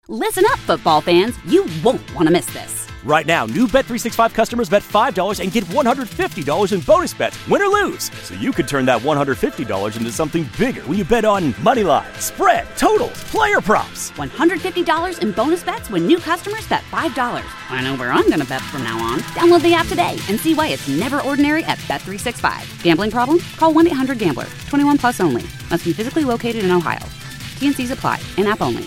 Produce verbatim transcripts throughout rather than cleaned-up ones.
Listen up, football fans. You won't want to miss this. Right now, new Bet three sixty-five customers bet five dollars and get one hundred fifty dollars in bonus bets, win or lose. So you could turn that one hundred fifty dollars into something bigger when you bet on money line, spread, totals, player props. one hundred fifty dollars in bonus bets when new customers bet five dollars. I know where I'm going to bet from now on. Download the app today and see why it's never ordinary at Bet three sixty-five. Gambling problem? Call one eight hundred gambler. twenty-one plus only. Must be physically located in Ohio. T N Cs apply. In-app only.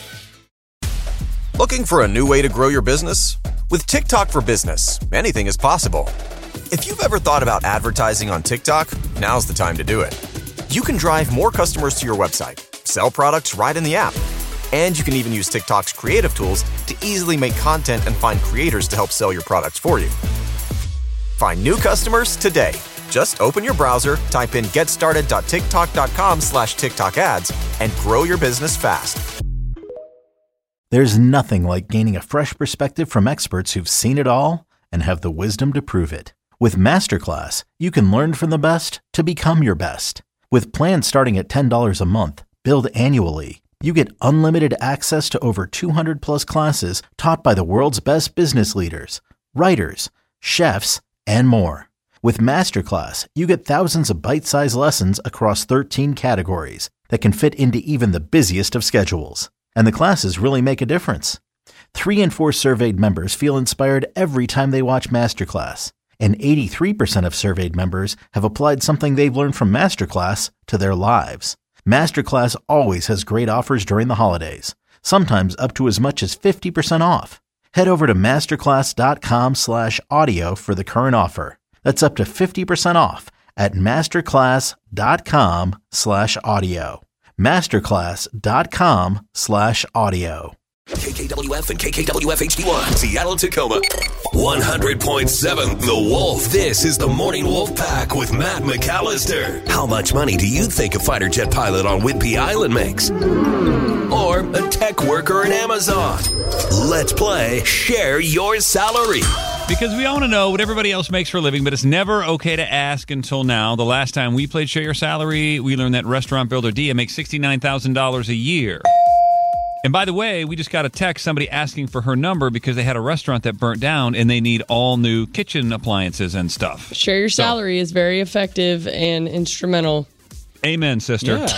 Looking for a new way to grow your business? With TikTok for Business, anything is possible. If you've ever thought about advertising on TikTok, now's the time to do it. You can drive more customers to your website, sell products right in the app, and you can even use TikTok's creative tools to easily make content and find creators to help sell your products for you. Find new customers today. Just open your browser, type in getstarted.tiktok.com slash TikTok ads, and grow your business fast. There's nothing like gaining a fresh perspective from experts who've seen it all and have the wisdom to prove it. With Masterclass, you can learn from the best to become your best. With plans starting at ten dollars a month, billed annually, you get unlimited access to over two hundred plus classes taught by the world's best business leaders, writers, chefs, and more. With Masterclass, you get thousands of bite-sized lessons across thirteen categories that can fit into even the busiest of schedules. And the classes really make a difference. Three in four surveyed members feel inspired every time they watch Masterclass. And eighty-three percent of surveyed members have applied something they've learned from Masterclass to their lives. Masterclass always has great offers during the holidays, sometimes up to as much as fifty percent off. Head over to masterclass.com slash audio for the current offer. That's up to fifty percent off at masterclass.com slash audio. Masterclass.com slash audio. K K W F and K K W F H D one, Seattle, Tacoma. one hundred point seven The Wolf. This is the Morning Wolf Pack with Matt McAllister. How much money do you think a fighter jet pilot on Whidbey Island makes? Or a tech worker at Amazon? Let's play Share Your Salary. Because we all want to know what everybody else makes for a living, but it's never okay to ask until now. The last time we played Share Your Salary, we learned that restaurant builder Dia makes sixty-nine thousand dollars a year. And by the way, we just got a text, somebody asking for her number because they had a restaurant that burnt down and they need all new kitchen appliances and stuff. Share Your Salary so. is very effective and instrumental. Amen, sister. Yeah.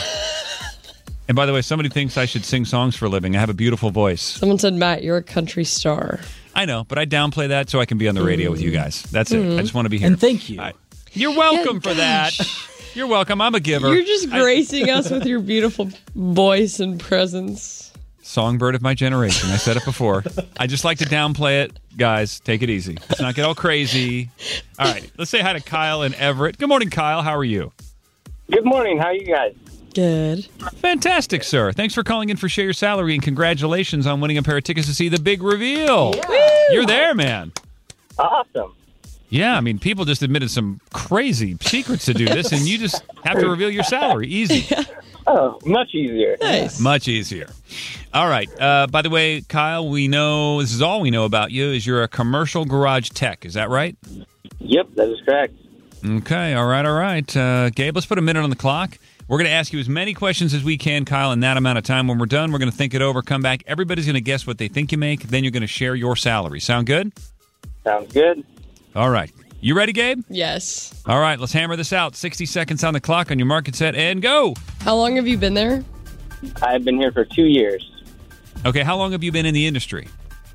And by the way, somebody thinks I should sing songs for a living. I have a beautiful voice. Someone said, Matt, you're a country star. I know, but I downplay that so I can be on the radio mm. with you guys. That's it. Mm. I just want to be here. And thank you. I, you're welcome yeah, for gosh. that. You're welcome. I'm a giver. You're just gracing I, us with your beautiful voice and presence. Songbird of my generation. I said it before. I just like to downplay it. Guys, take it easy. Let's not get all crazy. All right, let's say hi to Kyle and Everett. Good morning, Kyle. How are you? Good morning. How are you guys? Good. Fantastic, sir. Thanks for calling in for Share Your Salary, and congratulations on winning a pair of tickets to see the big reveal. Yeah. You're there, man. Awesome. Yeah, I mean, people just admitted some crazy secrets to do this, and you just have to reveal your salary. Easy. Oh, much easier. Nice. Much easier. All right. Uh, by the way, Kyle, we know, this is all we know about you, is you're a commercial garage tech. Is that right? Yep, that is correct. Okay. All right. All right. Uh, Gabe, let's put a minute on the clock. We're going to ask you as many questions as we can, Kyle, in that amount of time. When we're done, we're going to think it over, come back. Everybody's going to guess what they think you make. Then you're going to share your salary. Sound good? Sounds good. All right. You ready, Gabe? Yes. All right. Let's hammer this out. sixty seconds on the clock on your market set, and go. How long have you been there? I've been here for two years. Okay. How long have you been in the industry?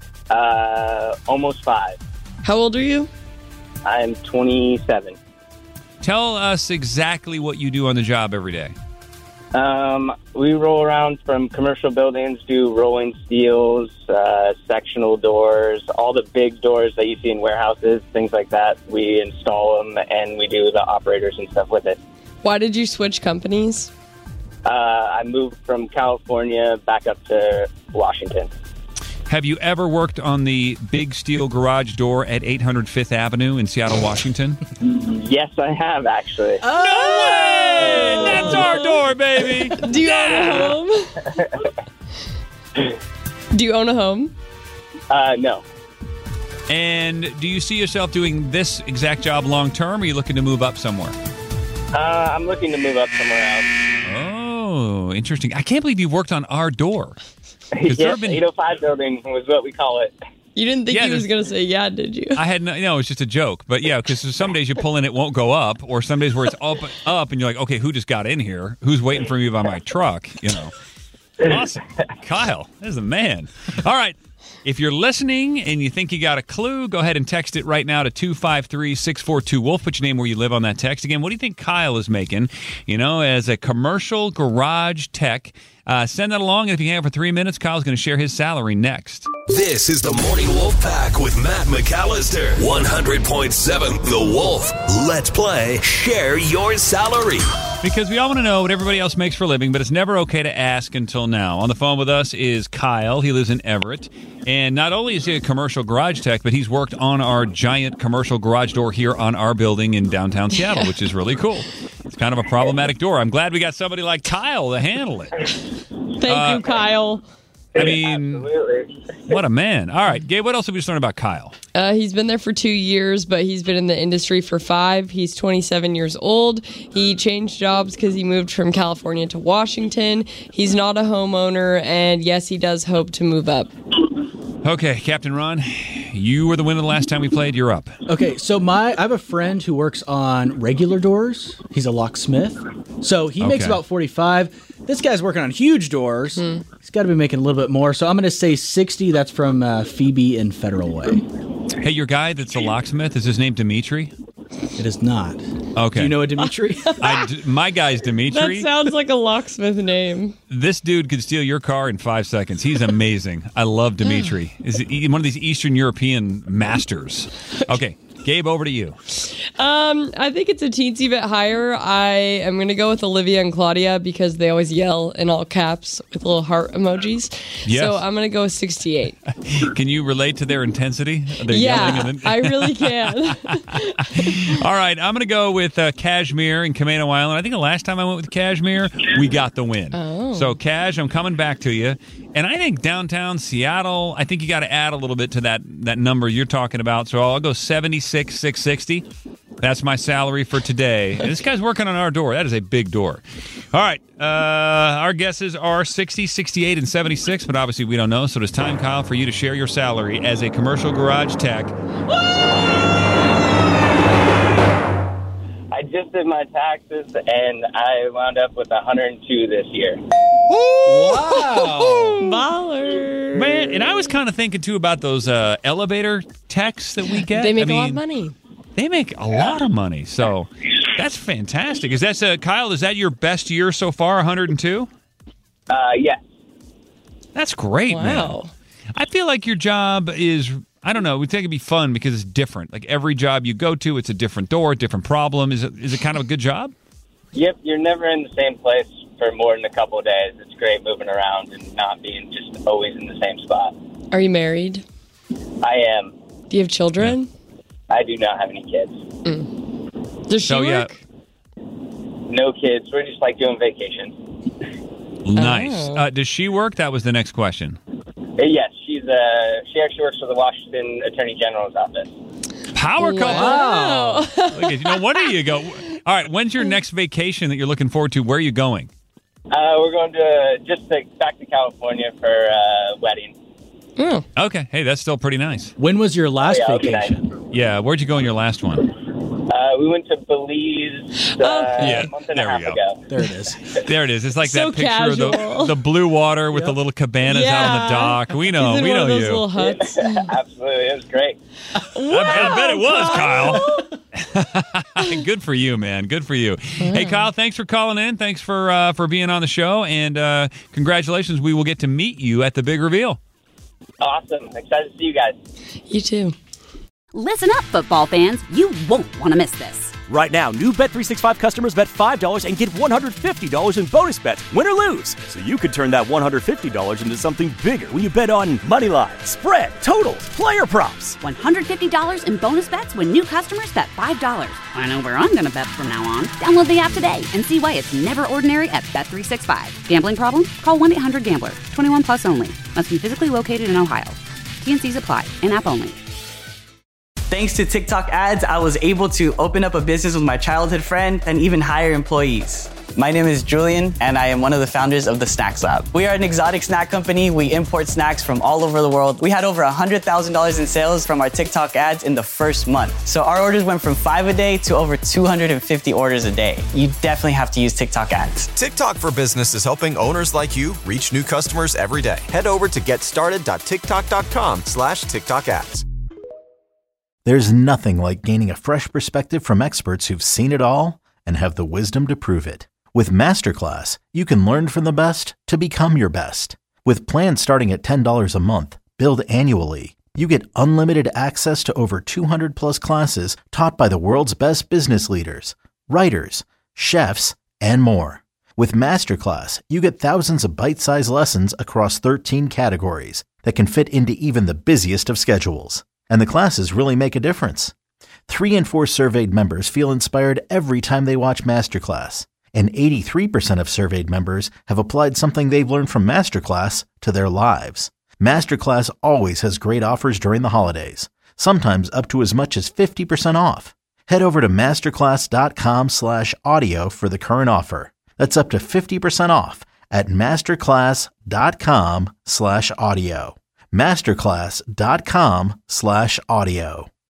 Uh, almost five. How old are you? I'm twenty-seven. Tell us exactly what you do on the job every day. Um, we roll around from commercial buildings, do rolling steels, uh, sectional doors, all the big doors that you see in warehouses, things like that. We install them, and we do the operators and stuff with it. Why did you switch companies? Uh, I moved from California back up to Washington. Have you ever worked on the big steel garage door at eight hundred Fifth Avenue in Seattle, Washington? Yes, I have, actually. Oh! No way! That's our door, baby! Do you yeah. own a home? Do you own a home? Uh, no. And do you see yourself doing this exact job long term, or are you looking to move up somewhere? Uh, I'm looking to move up somewhere else. Oh, interesting. I can't believe you worked on our door. Yes, there have been- eight oh five building was what we call it. You didn't think Yeah, he was there's- going to say yeah, did you? I had no, no, it's just a joke. But yeah, because some days you pull in, it won't go up, or some days where it's up, up, and you're like, okay, who just got in here? Who's waiting for me by my truck? You know. Awesome. Kyle, this is a man. All right. If you're listening and you think you got a clue, go ahead and text it right now to two five three, six four two, Wolf. Put your name where you live on that text. Again, what do you think Kyle is making, you know, as a commercial garage tech? Uh, send that along, and if you can for three minutes, Kyle's going to share his salary next. This is the Morning Wolf Pack with Matt McAllister. one hundred point seven The Wolf. Let's play Share Your Salary. Because we all want to know what everybody else makes for a living, but it's never okay to ask until now. On the phone with us is Kyle. He lives in Everett. And not only is he a commercial garage tech, but he's worked on our giant commercial garage door here on our building in downtown Seattle, which is really cool. It's kind of a problematic door. I'm glad we got somebody like Kyle to handle it. Thank Uh, you, Kyle. I mean, Absolutely. what a man. All right, Gabe, what else have we just learned about Kyle? Uh, he's been there for two years, but he's been in the industry for five. He's twenty-seven years old. He changed jobs because he moved from California to Washington. He's not a homeowner, and yes, he does hope to move up. Okay, Captain Ron, you were the winner the last time we played. You're up. Okay, so my I have a friend who works on regular doors. He's a locksmith. So he makes Okay. about forty-five. This guy's working on huge doors. He's got to be making a little bit more. So I'm going to say sixty. That's from uh, Phoebe in Federal Way. Hey, your guy that's a locksmith, is his name Dimitri? It is not. Okay. Do you know a Dimitri? I d- my guy's That Dimitri. sounds like a locksmith name. This dude could steal your car in five seconds. He's amazing. I love Dimitri. Is he one of these Eastern European masters? Okay, Gabe, over to you. Um, I think it's a teensy bit higher. I am going to go with Olivia and Claudia because they always yell in all caps with little heart emojis. Yes. So I'm going to go with sixty-eight. Can you relate to their intensity? Their Yeah, yelling and then- I really can. All right, I'm going to go with uh, Kashmir and Camano Island. I think the last time I went with Kashmir, we got the win. Oh. So, Cash, I'm coming back to you. And I think downtown Seattle, I think you got to add a little bit to that that number you're talking about. So I'll go seventy-six, six sixty. That's my salary for today. And this guy's working on our door. That is a big door. All right. Uh, our guesses are sixty, sixty-eight, and seventy-six, but obviously we don't know. So it's time, Kyle, for you to share your salary as a commercial garage tech. I just did my taxes, and I wound up with one hundred two this year. Wow. Baller. Man, and I was kind of thinking, too, about those uh, elevator techs that we get. They make I a lot mean, of money. They make a lot of money. So that's fantastic. Is that, uh, Kyle, is that your best year so far, one hundred two? Uh, yes. That's great, man. Wow. I feel like your job is, I don't know, we think it'd be fun because it's different. Like every job you go to, it's a different door, different problem. Is it, is it kind of a good job? Yep, you're never in the same place for more than a couple of days. It's great moving around and not being just always in the same spot. Are you married? I am. Do you have children? I do not have any kids. Does she So, yeah. work? No kids. We're just like doing vacations. Nice. Oh. Uh, does she work? That was the next question. Uh, yes, she's uh, she actually works for the Washington Attorney General's office. Power couple. Wow. Look at you. No wonder you go. All right. When's your next vacation that you're looking forward to? Where are you going? Uh, we're going to just to, back to California for a uh, wedding. Oh. Okay. Hey, that's still pretty nice. When was your last Yeah, okay. vacation? Yeah. Where'd you go on your last one? Uh, we went to Belize uh, Yeah, a month and a there we half go. ago. There it is. There it is. It's like So that picture of the, casual. the blue water with the little cabanas out on the dock. We know. He's in We one know of those you. little huts. Absolutely, it was great. I, I bet it was, Kyle. Good for you, man. Good for you. Hey, Kyle, thanks for calling in. Thanks for uh, for being on the show. And uh, congratulations. We will get to meet you at the big reveal. Awesome. Excited to see you guys. You too. Listen up, football fans. You won't want to miss this. Right now, new Bet three sixty-five customers bet five dollars and get one hundred fifty dollars in bonus bets, win or lose. So you could turn that one hundred fifty dollars into something bigger when you bet on money line, spread, totals, player props. one hundred fifty dollars in bonus bets when new customers bet five dollars. I know where I'm going to bet from now on. Download the app today and see why it's never ordinary at Bet three sixty-five. Gambling problem? Call one eight hundred gambler. twenty-one plus only. Must be physically located in Ohio. T and C's apply. In-app only. Thanks to TikTok ads, I was able to open up a business with my childhood friend and even hire employees. My name is Julian, and I am one of the founders of the Snacks Lab. We are an exotic snack company. We import snacks from all over the world. We had over one hundred thousand dollars in sales from our TikTok ads in the first month. So our orders went from five a day to over two hundred fifty orders a day. You definitely have to use TikTok ads. TikTok for Business is helping owners like you reach new customers every day. Head over to getstarted.tiktok.com slash TikTok ads. There's nothing like gaining a fresh perspective from experts who've seen it all and have the wisdom to prove it. With Masterclass, you can learn from the best to become your best. With plans starting at ten dollars a month, billed annually, you get unlimited access to over two hundred plus classes taught by the world's best business leaders, writers, chefs, and more. With Masterclass, you get thousands of bite-sized lessons across thirteen categories that can fit into even the busiest of schedules. And the classes really make a difference. Three in four surveyed members feel inspired every time they watch Masterclass. And eighty-three percent of surveyed members have applied something they've learned from Masterclass to their lives. Masterclass always has great offers during the holidays, sometimes up to as much as fifty percent off. Head over to masterclass.com slash audio for the current offer. That's up to fifty percent off at masterclass.com slash audio. masterclass.com slash audio.